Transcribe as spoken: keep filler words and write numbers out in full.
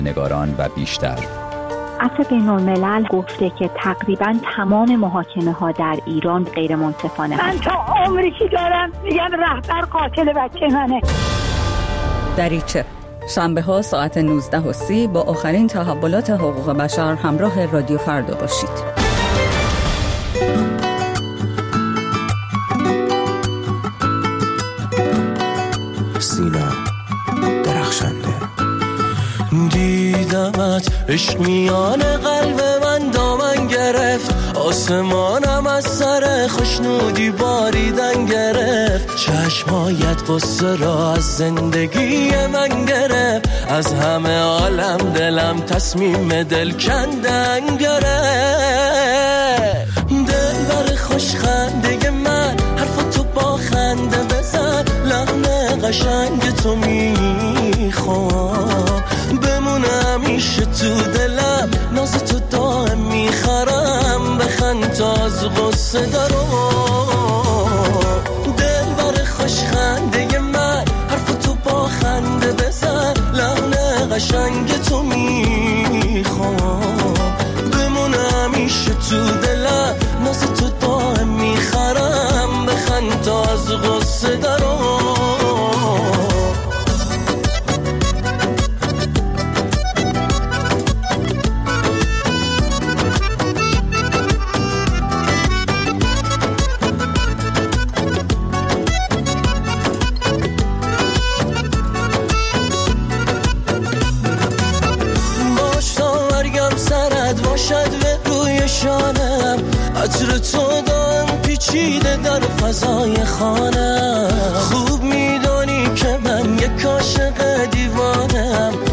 نگاران و بیشتر. عفو بین‌الملل گفته که تقریباً تمام محاکمه ها در ایران غیر منصفانه من تا عمری که دارم میگم رهبر قاتل بچه منه. دریچه شنبه ها ساعت نوزده و سی با آخرین تحولات حقوق بشر همراه رادیو فردا باشید. سینا درخشنده دیدمت، عشق میان قلب من دامن گرفت، آسمانم از سر خوشنودی باریدن گرفت، چشمایت قصه را از زندگی من گرفت، از همه عالم دلم تصمیم دل کندن گرفت. دل بر خوش خنده من حرف تو با خنده بزن، لحن قشنگ تو میخوام بمونه همیشه تو دلم، ناز تو دائم میخرم، بخند تا از غصه دارم. دل بر خوش خنده من حرف تو با خنده بزن، لحن قشنگ تو میخوام بمونه همیشه تو دلم، ناز تو دائم میخرم، بخند تا از غصه دارم. عطر تو دام پیچیده در فضای خانم، خوب میدانی که من یک عاشق دیوانم،